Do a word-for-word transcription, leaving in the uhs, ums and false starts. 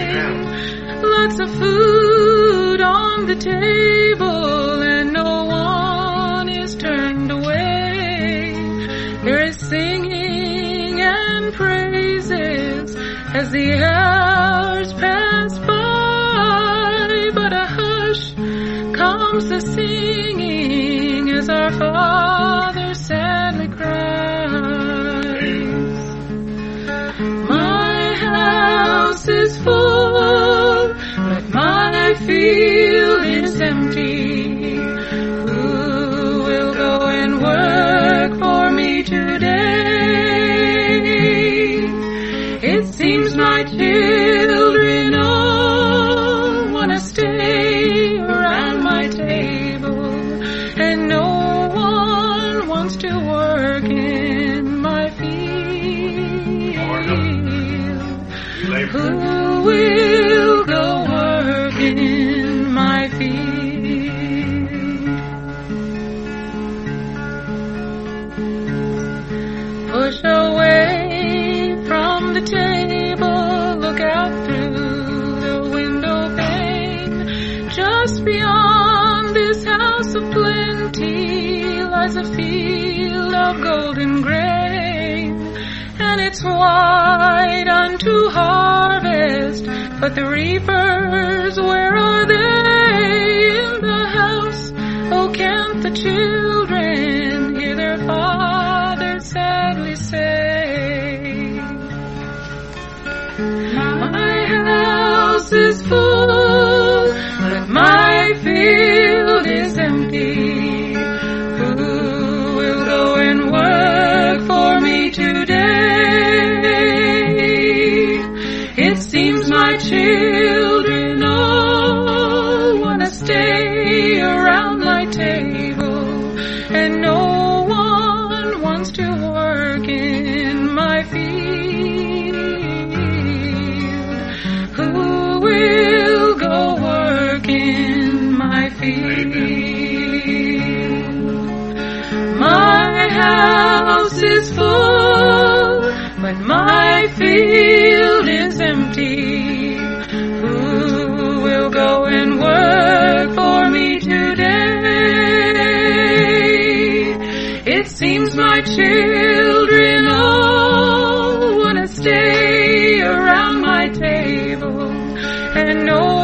Lots of food on the table and no one is turned away. There is singing and praises as the hours pass by, but a hush comes the singing as our Father sadly cries. My house is full, but my field is empty. Who will go and work for me today? It seems my children all want to stay around my table, and no one wants to work in my field. Who will go work in my field? Push away from the table, look out through the window pane. Just beyond this house of plenty lies a field of golden grain, and it's white unto harvest, but the reapers, where are they? In the house, oh, can't the children hear their father sadly say, my house is full, but my field is empty. Who will go and work for me today? It seems my children all want to stay around my table, and no one wants to work in my field. Who will go work in my field? My house is full, but my field is empty. Who will go and work for me today? It seems my children all want to stay around my table, and no